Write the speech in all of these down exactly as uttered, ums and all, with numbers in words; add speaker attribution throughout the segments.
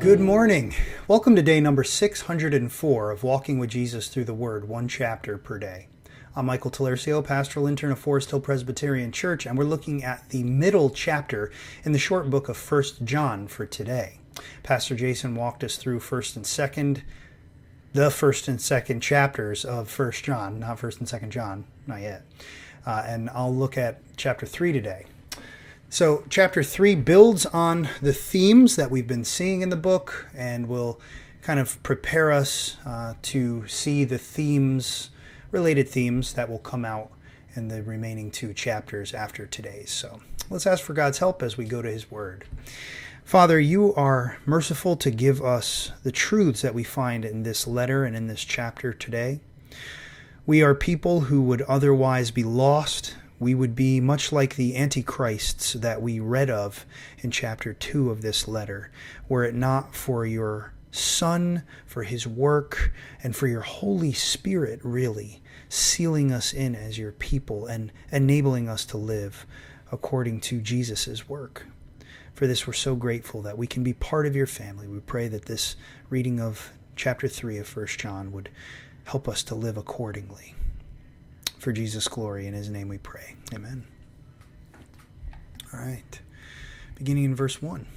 Speaker 1: Good morning. Welcome to day number six hundred four of Walking with Jesus Through the Word, one chapter per day. I'm Michael Talercio, pastoral intern of Forest Hill Presbyterian Church, and we're looking at the middle chapter in the short book of First John for today. Pastor Jason walked us through first and second, the first and second chapters of First John, not first and second John, not yet. Uh, and I'll look at chapter three today. So chapter three builds on the themes that we've been seeing in the book and will kind of prepare us uh, to see the themes, related themes that will come out in the remaining two chapters after today's. So let's ask for God's help as we go to His Word. Father, you are merciful to give us the truths that we find in this letter and in this chapter today. We are people who would otherwise be lost. We would be much like the antichrists that we read of in chapter two of this letter, were it not for your Son, for His work, and for your Holy Spirit, really, sealing us in as your people and enabling us to live according to Jesus' work. For this, we're so grateful that we can be part of your family. We pray that this reading of chapter three of First John would help us to live accordingly. For Jesus' glory, in His name we pray. Amen. All right. Beginning in verse one.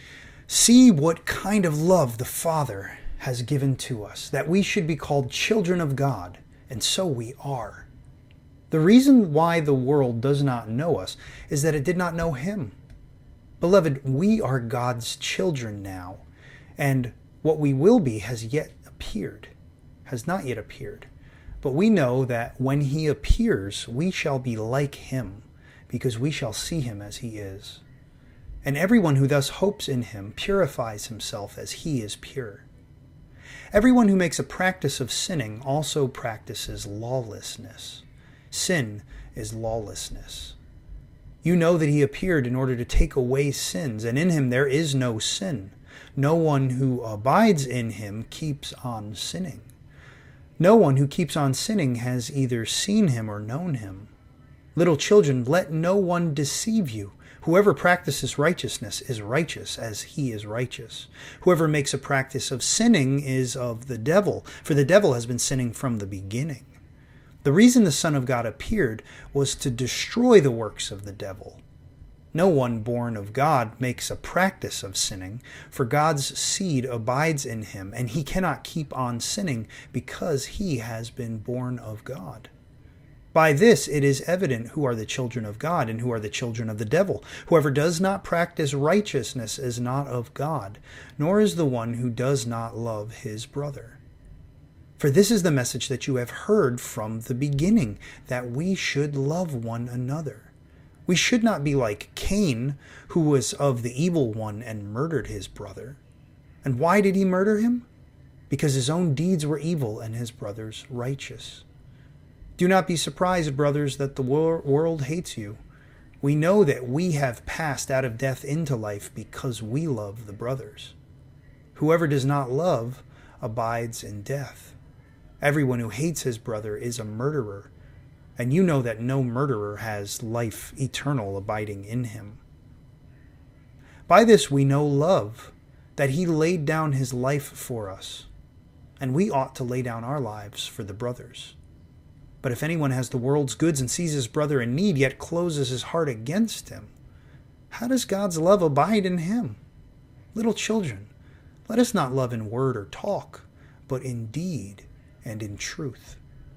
Speaker 1: See what kind of love the Father has given to us, that we should be called children of God, and so we are. The reason why the world does not know us is that it did not know Him. Beloved, we are God's children now, and what we will be has yet appeared, has not yet appeared. But we know that when He appears, we shall be like Him, because we shall see Him as He is. And everyone who thus hopes in Him purifies himself as He is pure. Everyone who makes a practice of sinning also practices lawlessness. Sin is lawlessness. You know that He appeared in order to take away sins, and in Him there is no sin. No one who abides in Him keeps on sinning. No one who keeps on sinning has either seen Him or known Him. Little children, let no one deceive you. Whoever practices righteousness is righteous as He is righteous. Whoever makes a practice of sinning is of the devil, for the devil has been sinning from the beginning. The reason the Son of God appeared was to destroy the works of the devil. No one born of God makes a practice of sinning, for God's seed abides in him, and he cannot keep on sinning because he has been born of God. By this it is evident who are the children of God and who are the children of the devil. Whoever does not practice righteousness is not of God, nor is the one who does not love his brother. For this is the message that you have heard from the beginning, that we should love one another. We should not be like Cain, who was of the evil one and murdered his brother. And why did he murder him? Because his own deeds were evil and his brother's righteous. Do not be surprised, brothers, that the wor- world hates you. We know that we have passed out of death into life because we love the brothers. Whoever does not love abides in death. Everyone who hates his brother is a murderer. And you know that no murderer has life eternal abiding in him. By this we know love, that he laid down his life for us, and we ought to lay down our lives for the brothers. But if anyone has the world's goods and sees his brother in need, yet closes his heart against him, how does God's love abide in him? Little children, let us not love in word or talk, but in deed and in truth.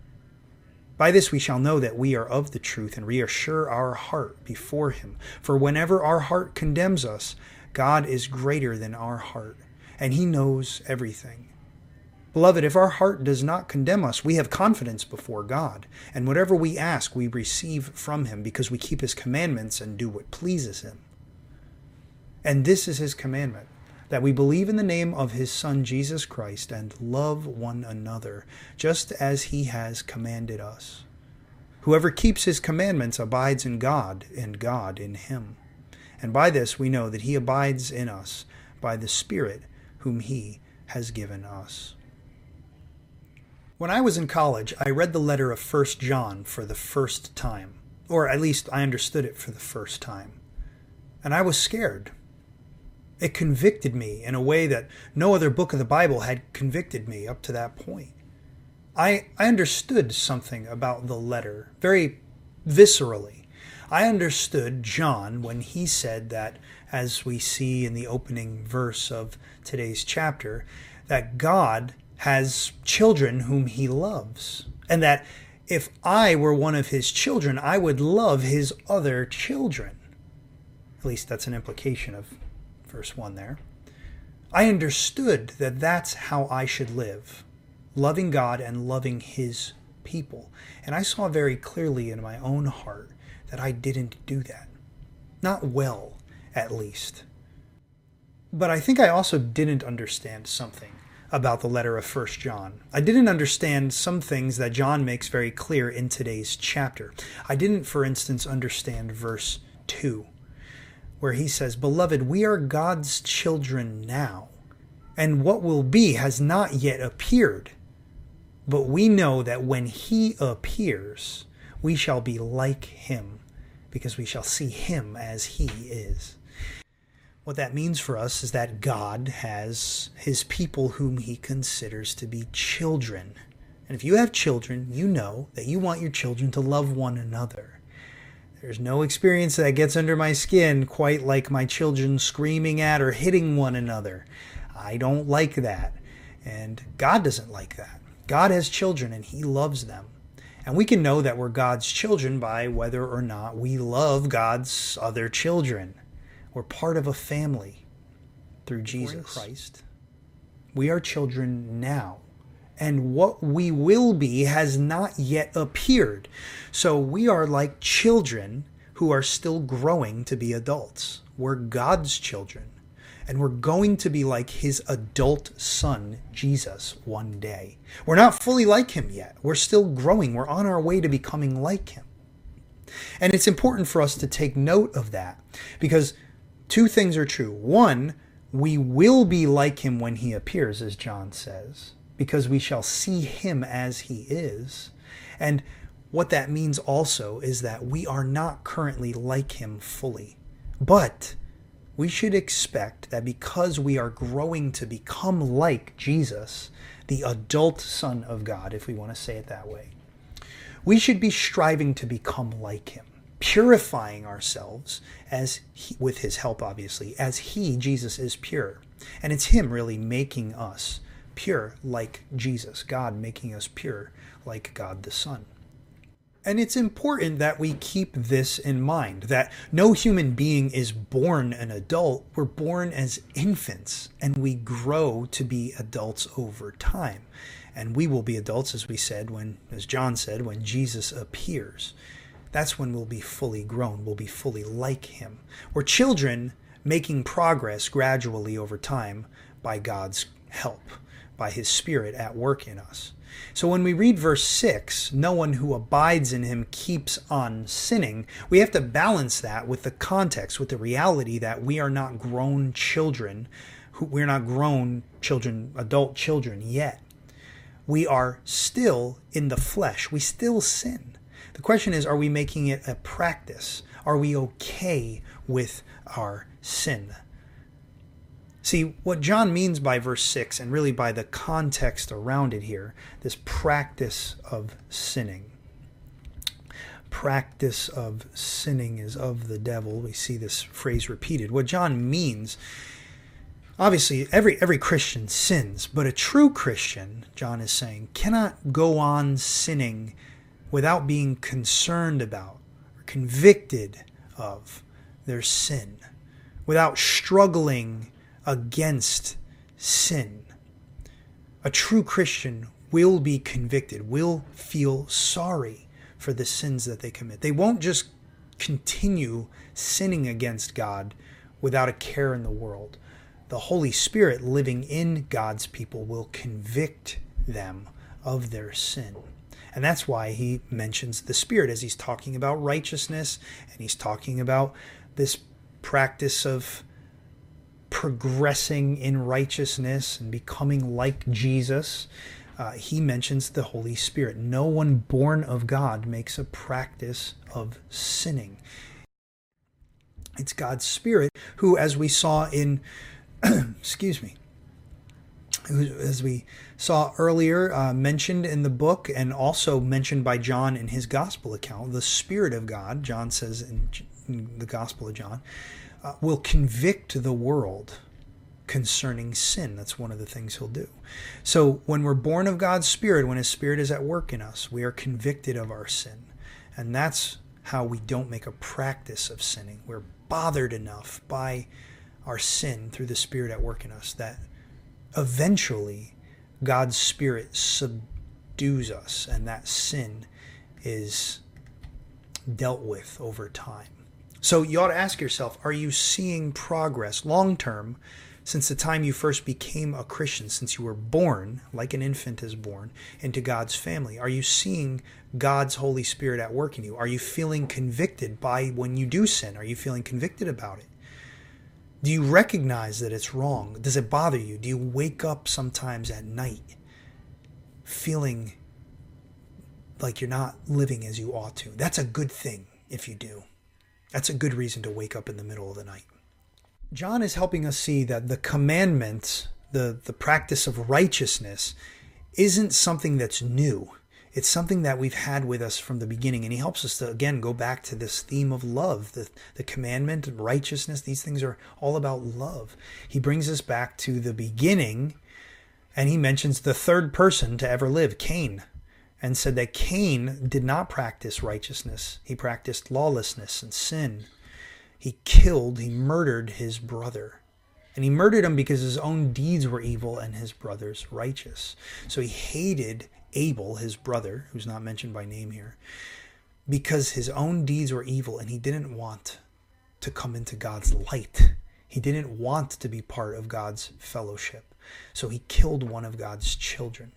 Speaker 1: By this we shall know that we are of the truth and reassure our heart before him. For whenever our heart condemns us, God is greater than our heart, and he knows everything. Beloved, if our heart does not condemn us, we have confidence before God, and whatever we ask we receive from him, because we keep his commandments and do what pleases him. And this is his commandment, that we believe in the name of his Son, Jesus Christ, and love one another, just as he has commanded us. Whoever keeps his commandments abides in God, and God in him. And by this we know that he abides in us, by the Spirit whom he has given us. When I was in college, I read the letter of First John for the first time, or at least I understood it for the first time. And I was scared. It convicted me in a way that no other book of the Bible had convicted me up to that point. I, I understood something about the letter very viscerally. I understood John when he said that, as we see in the opening verse of today's chapter, that God has children whom he loves, and that if I were one of his children, I would love his other children. At least that's an implication of verse one there. I understood that that's how I should live, loving God and loving his people. And I saw very clearly in my own heart that I didn't do that. Not well, at least. But I think I also didn't understand something about the letter of First John. I didn't understand some things that John makes very clear in today's chapter. I didn't, for instance, understand verse two, where he says, "Beloved, we are God's children now, and what will be has not yet appeared. But we know that when he appears, we shall be like him, because we shall see him as he is." What that means for us is that God has his people whom he considers to be children. And if you have children, you know that you want your children to love one another. There's no experience that gets under my skin quite like my children screaming at or hitting one another. I don't like that. And God doesn't like that. God has children and he loves them. And we can know that we're God's children by whether or not we love God's other children. We're part of a family through Jesus Christ. We are children now. And what we will be has not yet appeared. So we are like children who are still growing to be adults. We're God's children. And we're going to be like his adult son, Jesus, one day. We're not fully like him yet. We're still growing. We're on our way to becoming like him. And it's important for us to take note of that, because two things are true. One, we will be like him when he appears, as John says, because we shall see him as he is. And what that means also is that we are not currently like him fully. But we should expect that because we are growing to become like Jesus, the adult Son of God, if we want to say it that way, we should be striving to become like him, purifying ourselves as he, with his help, obviously, as he, Jesus, is pure. And it's him really making us pure like Jesus, God making us pure like God the Son. And it's important that we keep this in mind, that no human being is born an adult. We're born as infants, and we grow to be adults over time. And we will be adults, as we said, when, as John said, when Jesus appears. That's when we'll be fully grown. We'll be fully like him. We're children making progress gradually over time by God's help, by his Spirit at work in us. So when we read verse six, no one who abides in him keeps on sinning, we have to balance that with the context, with the reality that we are not grown children, who we're not grown children, adult children yet. We are still in the flesh. We still sin. The question is, are we making it a practice? Are we okay with our sin? See, what John means by verse six, and really by the context around it here, this practice of sinning. Practice of sinning is of the devil. We see this phrase repeated. What John means, obviously, every, every Christian sins, but a true Christian, John is saying, cannot go on sinning without being concerned about or convicted of their sin, without struggling against sin. A true Christian will be convicted, will feel sorry for the sins that they commit. They won't just continue sinning against God without a care in the world. The Holy Spirit living in God's people will convict them of their sin. And that's why he mentions the Spirit as he's talking about righteousness, and he's talking about this practice of progressing in righteousness and becoming like Jesus. Uh, he mentions the Holy Spirit. No one born of God makes a practice of sinning. It's God's Spirit who, as we saw in, excuse me, as we saw earlier, uh, mentioned in the book and also mentioned by John in his gospel account, the Spirit of God, John says in, in the Gospel of John, uh, will convict the world concerning sin. That's one of the things he'll do. So when we're born of God's Spirit, when his Spirit is at work in us, we are convicted of our sin. And that's how we don't make a practice of sinning. We're bothered enough by our sin through the Spirit at work in us that eventually God's Spirit subdues us, and that sin is dealt with over time. So you ought to ask yourself, are you seeing progress long term since the time you first became a Christian, since you were born, like an infant is born, into God's family? Are you seeing God's Holy Spirit at work in you? Are you feeling convicted by when you do sin? Are you feeling convicted about it? Do you recognize that it's wrong? Does it bother you? Do you wake up sometimes at night feeling like you're not living as you ought to? That's a good thing if you do. That's a good reason to wake up in the middle of the night. John is helping us see that the commandments, the, the practice of righteousness, isn't something that's new. It's something that we've had with us from the beginning. And he helps us to, again, go back to this theme of love. The, the commandment, righteousness, these things are all about love. He brings us back to the beginning, and he mentions the third person to ever live, Cain, and said that Cain did not practice righteousness. He practiced lawlessness and sin. He killed, he murdered his brother. And he murdered him because his own deeds were evil and his brother's righteous. So he hated Abel, his brother, who's not mentioned by name here, because his own deeds were evil and he didn't want to come into God's light. He didn't want to be part of God's fellowship. So he killed one of God's children.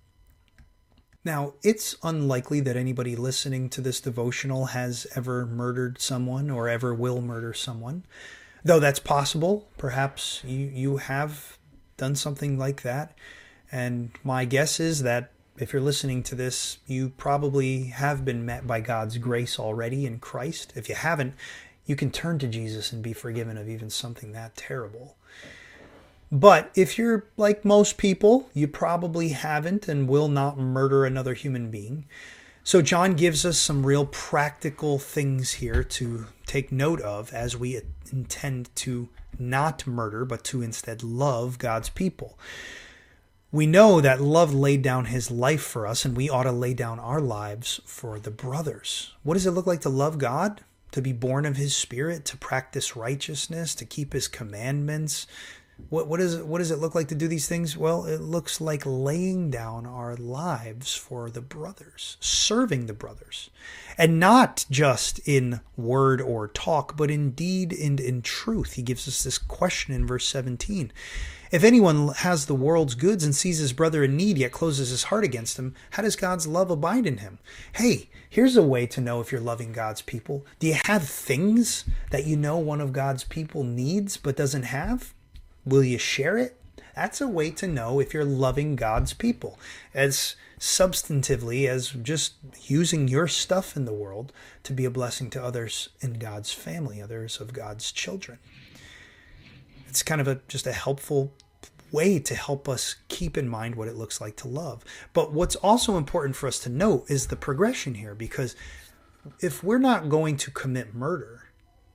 Speaker 1: Now, it's unlikely that anybody listening to this devotional has ever murdered someone or ever will murder someone, though that's possible. Perhaps you, you have done something like that. And my guess is that if you're listening to this, you probably have been met by God's grace already in Christ. If you haven't, you can turn to Jesus and be forgiven of even something that terrible. But if you're like most people, you probably haven't and will not murder another human being. So John gives us some real practical things here to take note of as we intend to not murder, but to instead love God's people. We know that love laid down his life for us, and we ought to lay down our lives for the brothers. What does it look like to love God? To be born of his Spirit, to practice righteousness, to keep his commandments. What, what, is, what does it look like to do these things? Well, it looks like laying down our lives for the brothers, serving the brothers. And not just in word or talk, but in deed and in truth. He gives us this question in verse seventeen. If anyone has the world's goods and sees his brother in need, yet closes his heart against him, how does God's love abide in him? Hey, here's a way to know if you're loving God's people. Do you have things that you know one of God's people needs but doesn't have? Will you share it? That's a way to know if you're loving God's people, as substantively as just using your stuff in the world to be a blessing to others in God's family, others of God's children. It's kind of a just a helpful way to help us keep in mind what it looks like to love. But what's also important for us to note is the progression here, because if we're not going to commit murder,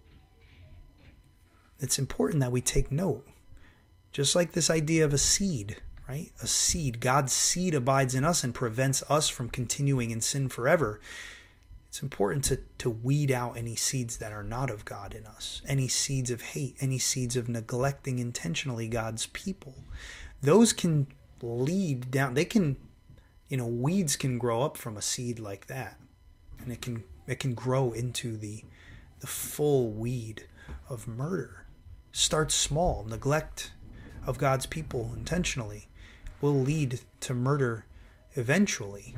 Speaker 1: it's important that we take note. Just like this idea of a seed, right? A seed. God's seed abides in us and prevents us from continuing in sin forever. It's important to, to weed out any seeds that are not of God in us. Any seeds of hate, any seeds of neglecting intentionally God's people. Those can lead down. They can, you know, weeds can grow up from a seed like that. And it can it can grow into the the full weed of murder. Start small. Neglect of God's people intentionally will lead to murder eventually.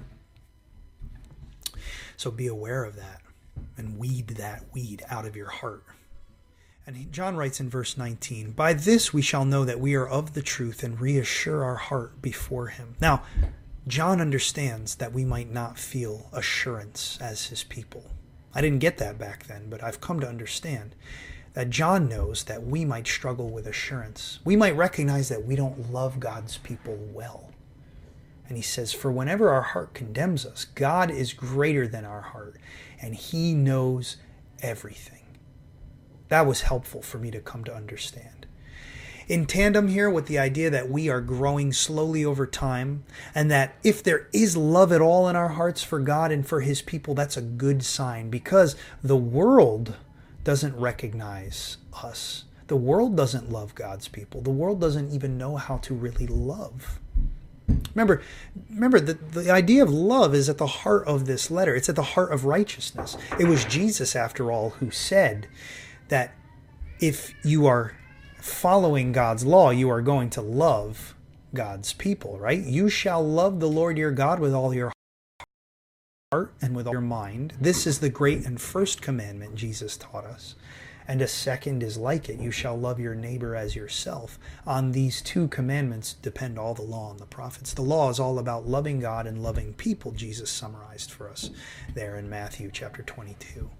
Speaker 1: So be aware of that and weed that weed out of your heart. And John writes in verse nineteen, by this we shall know that we are of the truth and reassure our heart before him. Now, John understands that we might not feel assurance as his people. I didn't get that back then, but I've come to understand that John knows that we might struggle with assurance. We might recognize that we don't love God's people well. And he says, for whenever our heart condemns us, God is greater than our heart, and he knows everything. That was helpful for me to come to understand. In tandem here with the idea that we are growing slowly over time, and that if there is love at all in our hearts for God and for his people, that's a good sign, because the world doesn't recognize us. The world doesn't love God's people. The world doesn't even know how to really love. Remember, remember the, the idea of love is at the heart of this letter. It's at the heart of righteousness. It was Jesus, after all, who said that if you are following God's law, you are going to love God's people, right? You shall love the Lord your God with all your heart and with all your mind. This is the great and first commandment Jesus taught us. And a second is like it. You shall love your neighbor as yourself. On these two commandments depend all the law and the prophets. The law is all about loving God and loving people, Jesus summarized for us there in Matthew chapter twenty-two.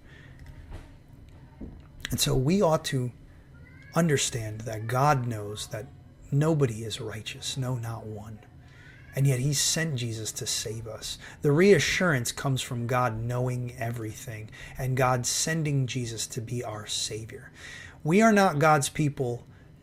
Speaker 1: And so we ought to understand that God knows that nobody is righteous, no, not one. And yet he sent Jesus to save us. The reassurance comes from God knowing everything and God sending Jesus to be our Savior. We are not God's people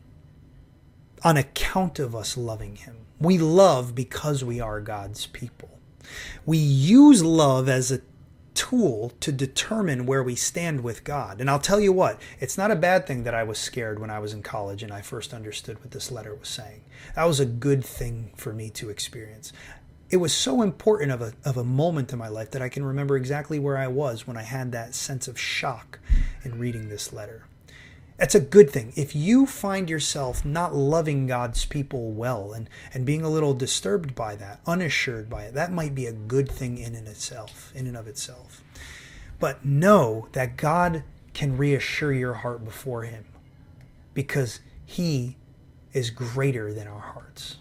Speaker 1: on account of us loving him. We love because we are God's people. We use love as a tool to determine where we stand with God. And I'll tell you what, it's not a bad thing that I was scared when I was in college and I first understood what this letter was saying. That was a good thing for me to experience. It was so important of a, of a moment in my life that I can remember exactly where I was when I had that sense of shock in reading this letter. That's a good thing. If you find yourself not loving God's people well and, and being a little disturbed by that, unassured by it, that might be a good thing in and itself, in and of itself. But know that God can reassure your heart before him because he is greater than our hearts.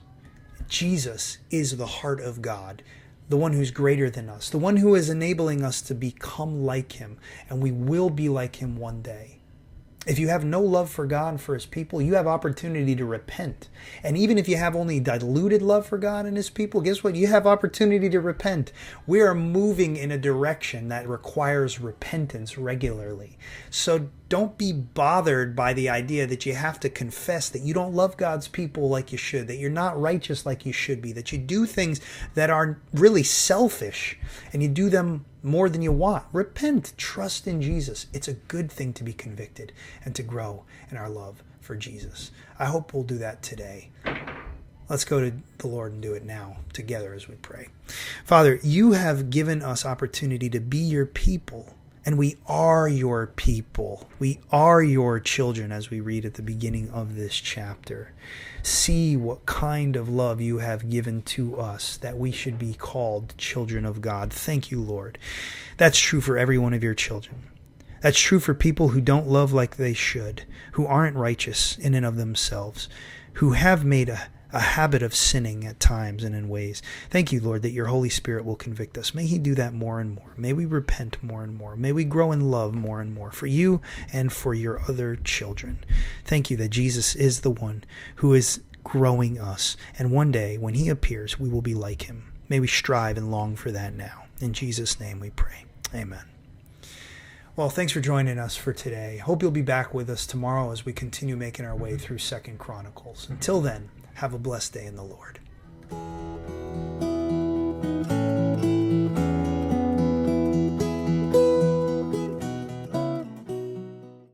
Speaker 1: Jesus is the heart of God, the one who's greater than us, the one who is enabling us to become like him, and we will be like him one day. If you have no love for God and for his people, you have opportunity to repent. And even if you have only diluted love for God and his people, guess what? You have opportunity to repent. We are moving in a direction that requires repentance regularly. So don't be bothered by the idea that you have to confess that you don't love God's people like you should, that you're not righteous like you should be, that you do things that are really selfish and you do them more than you want. Repent. Trust in Jesus. It's a good thing to be convicted and to grow in our love for Jesus. I hope we'll do that today. Let's go to the Lord and do it now together as we pray. Father, you have given us opportunity to be your people, and we are your people. We are your children, as we read at the beginning of this chapter. See what kind of love you have given to us, that we should be called children of God. Thank you, Lord. That's true for every one of your children. That's true for people who don't love like they should, who aren't righteous in and of themselves, who have made a a habit of sinning at times and in ways. Thank you, Lord, that your Holy Spirit will convict us. May he do that more and more. May we repent more and more. May we grow in love more and more for you and for your other children. Thank you that Jesus is the one who is growing us. And one day when he appears, we will be like him. May we strive and long for that now. In Jesus' name we pray. Amen. Well, thanks for joining us for today. Hope you'll be back with us tomorrow as we continue making our way through Second Chronicles. Until then, have a blessed day in the Lord.